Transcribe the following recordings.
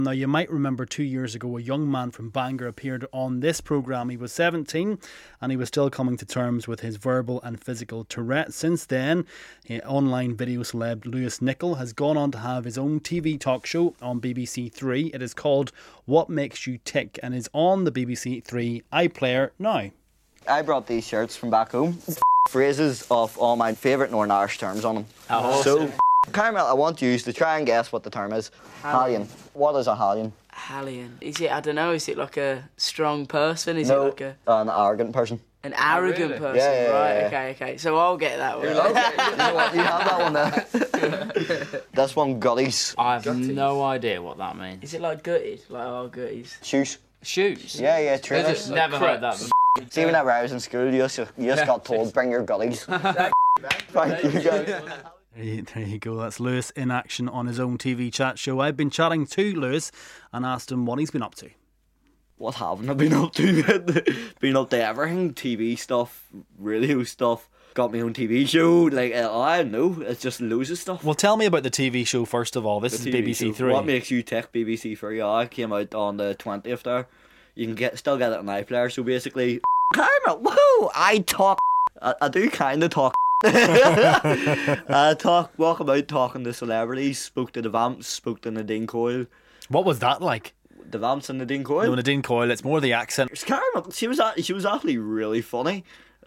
Now, you might remember 2 years ago, a young man from Bangor appeared on this programme. He was 17 and he was still coming to terms with his verbal and physical Tourette. Since then, online video celeb Lewis Nichol has gone on to have his own TV talk show on BBC Three. It is called What Makes You Tick and is on the BBC Three iPlayer now. I brought these shirts from back home. Phrases of all my favourite Northern Irish terms on them. Oh, so, Caramel, I want you to try and guess what the term is. Hallion. What is a Hallion? Hallion. Is it, I don't know, is it like a strong person? Is No, it like an arrogant person. an arrogant really? person? Yeah, yeah, right, okay. So I'll get that one. You know what? You have that one there. This one, gutties. I have no idea what that means. Is it like gutted? Like, oh, gutties. Shoes. Shoes? Yeah, I've trainers. just never heard that before. See, whenever I was in school, you just got told, bring your gullies. Thank you, guys. There you go, that's Lewis in action on his own TV chat show. I've been chatting to Lewis and asked him what he's been up to. What haven't I been up to? Been up to everything. TV stuff, radio stuff. Got my own TV show. Like, I don't know. It's just loads of stuff. Well, tell me about the TV show first of all. This is TV BBC show. Three. What Makes You Tick, BBC Three. Yeah, I came out on the 20th there. You can still get it on iPlayer. So basically, Caramel, whoa, I talk. I do kind of talk. I walk about talking to celebrities. Spoke to the Vamps. Spoke to Nadine Coyle. What was that like? The Vamps and Nadine Coyle. No, Nadine Coyle, it's more the accent. Caramel, she was actually really funny.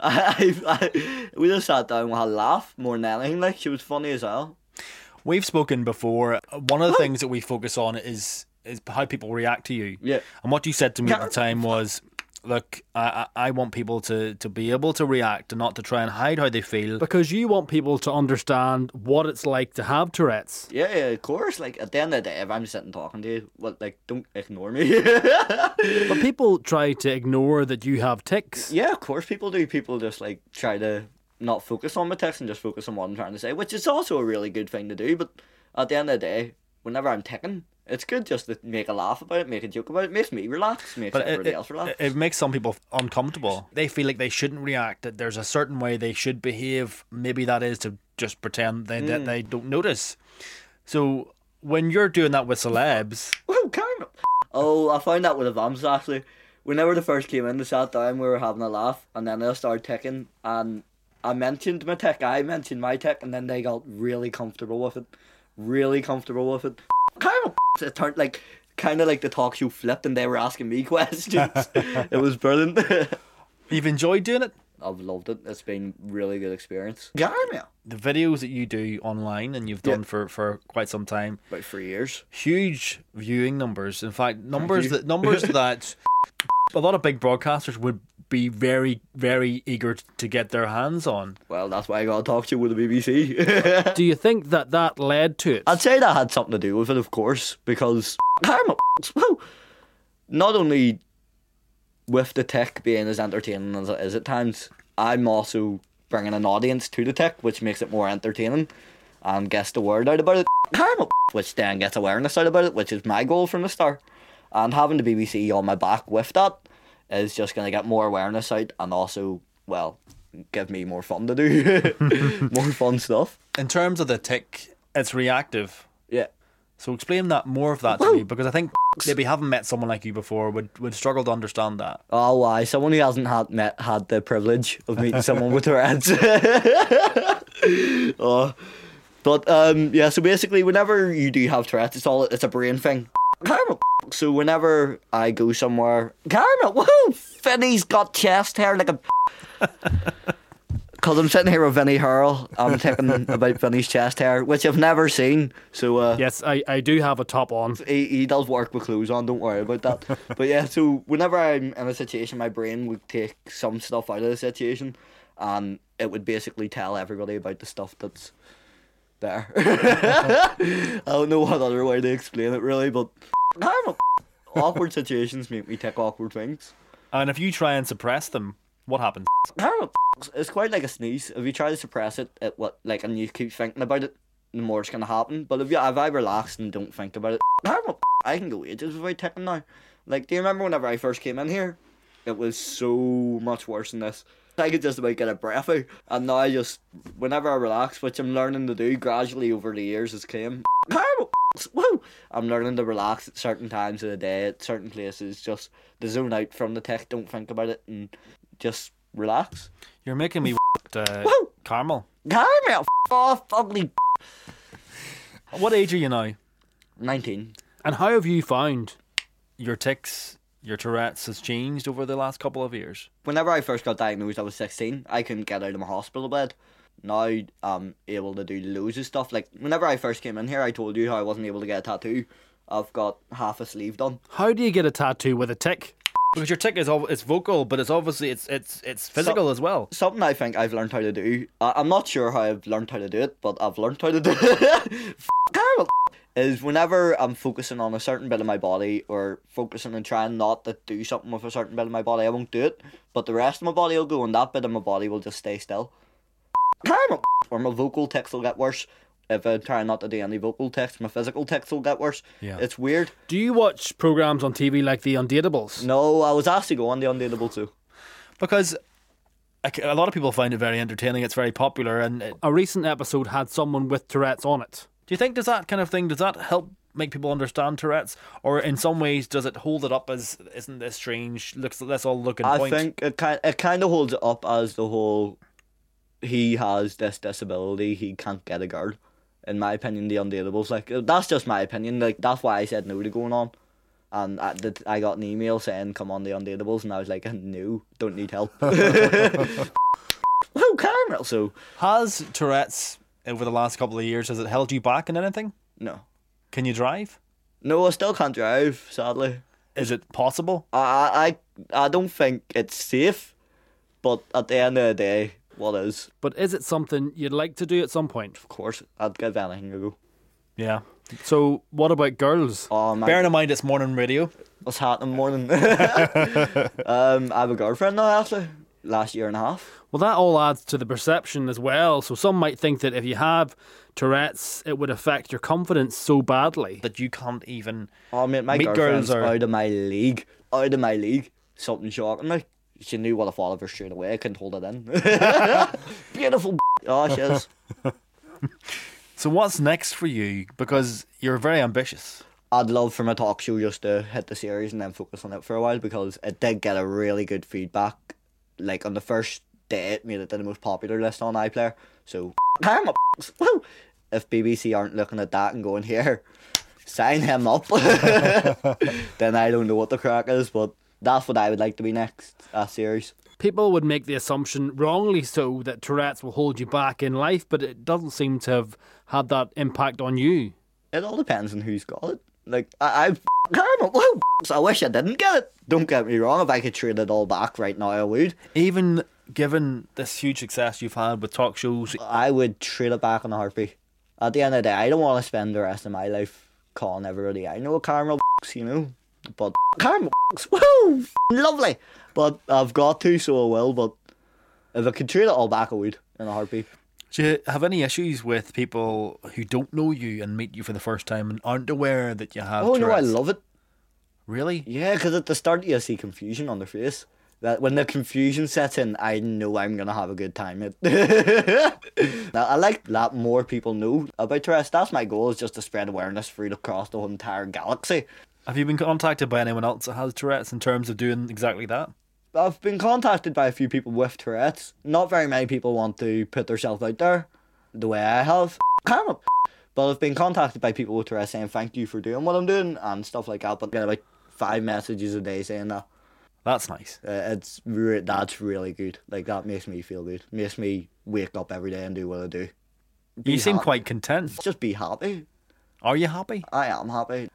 We just sat down and had a laugh more than anything. Like, she was funny as hell. We've spoken before. One of the things that we focus on is how people react to you. Yeah. And what you said to me at the time was, look, I want people to be able to react and not to try and hide how they feel, because you want people to understand what it's like to have Tourette's. Yeah, of course. Like, at the end of the day, if I'm sitting talking to you, well, like, don't ignore me. But people try to ignore that you have tics. Yeah, of course people do. People just, like, try to not focus on my text and just focus on what I'm trying to say, which is also a really good thing to do. But at the end of the day, whenever I'm ticking, it's good just to make a laugh about it, make a joke about it. It makes me relax, makes everybody else relax. It makes some people uncomfortable. They feel like they shouldn't react, that there's a certain way they should behave. Maybe that is to just pretend that they don't notice. So when you're doing that with celebs... Oh, Caramel. Oh, I found that with the Vamps, actually. Whenever they first came in, they sat down, we were having a laugh, and then they started ticking, and I mentioned my tick, I mentioned my tick, and then they got really comfortable with it. Caramel. It turned like kind of like the talk show flipped and they were asking me questions. It was brilliant. You've enjoyed doing it? I've loved it. It's been a really good experience. Caramel. The videos that you do online and you've done for quite some time, about 3 years, huge viewing numbers. In fact, numbers that a lot of big broadcasters would be very, very eager to get their hands on. Well, that's why I got to talk to you with the BBC. Do you think that led to it? I'd say that had something to do with it, of course, because well, not only with the tech being as entertaining as it is at times, I'm also bringing an audience to the tech, which makes it more entertaining and gets the word out about it. Which then gets awareness out about it, which is my goal from the start. And having the BBC on my back with that is just going to get more awareness out and also, well, give me more fun to do. More fun stuff. In terms of the tick, it's reactive. Yeah. So explain more of that to me, because I think maybe having met someone like you before would struggle to understand that. Oh, why? Someone who hasn't had the privilege of meeting someone with Tourette's. Yeah, so basically whenever you do have Tourette's, it's a brain thing. Caramel. So whenever I go somewhere, Caramel, woohoo! Vinny's got chest hair like a... Because I'm sitting here with Vinny Hurl, I'm talking about Vinny's chest hair, which I've never seen. So yes, I do have a top on. He does work with clothes on, don't worry about that. But yeah, so whenever I'm in a situation, my brain would take some stuff out of the situation, and it would basically tell everybody about the stuff that's there. I don't know what other way to explain it really, but awkward situations make me take awkward things. And if you try and suppress them, what happens? It's quite like a sneeze. If you try to suppress it, and you keep thinking about it, the more it's gonna happen. But if I relax and don't think about it, I can go ages without ticking now. Like, do you remember whenever I first came in here? It was so much worse than this. I could just about get a breath out, and now whenever I relax, which I'm learning to do gradually over the years as came, Woo! I'm learning to relax at certain times of the day, at certain places, just to zone out from the tech, don't think about it, and just relax. You're making me Woo! caramel. Caramel, off, ugly. What age are you now? 19. And how have you found your tics, your Tourette's has changed over the last couple of years? Whenever I first got diagnosed, I was 16. I couldn't get out of my hospital bed. Now I'm able to do loads of stuff. Like, whenever I first came in here, I told you how I wasn't able to get a tattoo. I've got half a sleeve done. How do you get a tattoo with a tic? Because your tic is it's vocal, but it's obviously it's physical as well. Something I think I've learned how to do. I'm not sure how I've learned how to do it, but I've learned how to do it. Terrible. Is whenever I'm focusing on a certain bit of my body, or focusing and trying not to do something with a certain bit of my body, I won't do it. But the rest of my body will go, and that bit of my body will just stay still. Or my vocal tics will get worse. If I try not to do any vocal tics, my physical tics will get worse. Yeah. It's weird. Do you watch programs on TV like The Undateables? No, I was asked to go on The Undateable too. Because a lot of people find it very entertaining. It's very popular, and a recent episode had someone with Tourette's on it. Do you think does that help make people understand Tourette's, or in some ways does it hold it up as, isn't this strange? Let's all look and point. I think it kind of holds it up as the whole, he has this disability, he can't get a girl. In my opinion, The Undateables, like, that's just my opinion. Like, that's why I said no to going on. And I got an email saying come on The Undateables, and I was like, no, don't need help. Oh, caramel. So Has Tourette's over the last couple of years, has it held you back in anything? no, Can you drive? no, I still can't drive. Sadly, Is it possible? I don't think it's safe. But at the end of the day, what is? But is it something you'd like to do at some point? Of course, I'd give anything a go. Yeah. So what about girls? Oh my! Bearing in mind it's morning radio. What's happening morning? I have a girlfriend now, actually. Last year and a half. Well, that all adds to the perception as well. So some might think that if you have Tourette's, it would affect your confidence so badly that you can't even. Oh mate, my Meet girlfriend's girls are- out of my league. Out of my league. Something shocking. Like, she knew what I thought of her straight away. I couldn't hold it in. Beautiful. Oh, she is. So what's next for you? Because you're very ambitious. I'd love for my talk show just to hit the series and then focus on it for a while, because it did get a really good feedback. Like, on the first day, it made it to the most popular list on iPlayer. So, woo! If BBC aren't looking at that and going, here, sign him up, then I don't know what the crack is, but that's what I would like to be next, a series. People would make the assumption, wrongly so, that Tourette's will hold you back in life, but it doesn't seem to have had that impact on you. It all depends on who's got it. Like, I wish I didn't get it. Don't get me wrong, if I could trade it all back right now, I would. Even given this huge success you've had with talk shows, I would trade it back in a heartbeat. At the end of the day, I don't want to spend the rest of my life calling everybody I know a caramel, you know. But caramel, woo, lovely. But I've got to, so I will. But if I could trade it all back, I would in a heartbeat. do you have any issues with people who don't know you and meet you for the first time and aren't aware that you have Oh no, I Tourette's? love it. Really? Yeah, because at the start you see confusion on their face. That when the confusion sets in, I know I'm gonna have a good time. Now, I like that more people know about Tourette's. That's my goal, is just to spread awareness through across the whole entire galaxy. Have you been contacted by anyone else that has Tourette's in terms of doing exactly that? I've been contacted by a few people with Tourette's. Not very many people want to put themselves out there the way I have. But I've been contacted by people with Tourette's saying thank you for doing what I'm doing and stuff like that. But I get about 5 messages a day saying that. That's nice. That's really good. Like, that makes me feel good. Makes me wake up every day and do what I do. You seem happy. quite content. Just be happy. Are you happy? I am happy.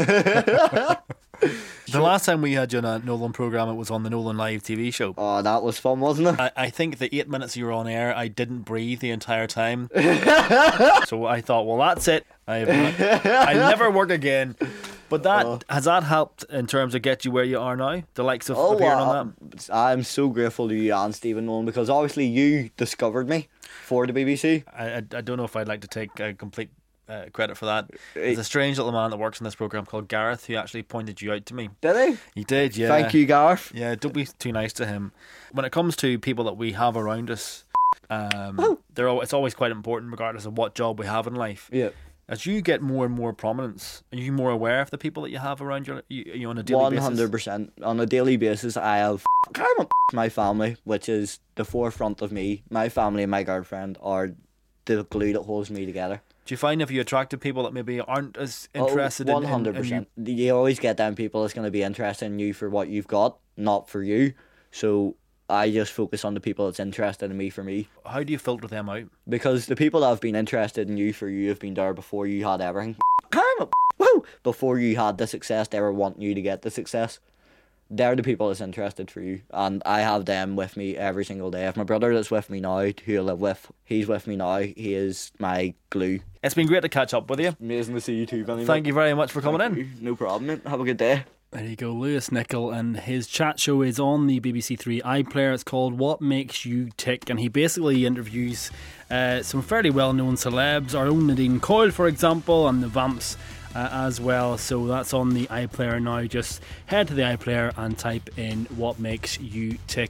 The last time we had you on a Nolan programme, it was on the Nolan Live TV show. Oh, that was fun, wasn't it? I think the 8 minutes you were on air, I didn't breathe the entire time. So I thought, well, that's it. I'll never work again. But has that helped in terms of get you where you are now? The likes of appearing on that? I'm so grateful to you and Stephen Nolan, because obviously you discovered me for the BBC. I don't know if I'd like to take complete credit for that. There's a strange little man that works in this programme called Gareth who actually pointed you out to me. Did he? He did, yeah. Thank you, Gareth. Yeah, don't be too nice to him. When it comes to people that we have around us, it's always quite important, regardless of what job we have in life. Yeah. As you get more and more prominence, are you more aware of the people that you have around you on a daily basis? 100%. On a daily basis, I have my family, which is the forefront of me. My family and my girlfriend are the glue that holds me together. Do you find if you attracted people that maybe aren't as interested in 100%. you? You always get them people that's going to be interested in you for what you've got, not for you. So I just focus on the people that's interested in me for me. How do you filter them out? Because the people that have been interested in you for you have been there before you had everything. Before you had the success, they were wanting you to get the success. They're the people that's interested for you, and I have them with me every single day. If my brother that's with me now, who I live with, he's with me now, he is my glue. It's been great to catch up with you. Amazing to see you too, Benny. Thank you very much for coming in. No problem, mate. Have a good day. There you go, Lewis Nicol, and his chat show is on the BBC Three iPlayer. It's called What Makes You Tick, and he basically interviews some fairly well-known celebs, our own Nadine Coyle, for example, and the Vamps as well. So that's on the iPlayer now. Just head to the iPlayer and type in What Makes You Tick.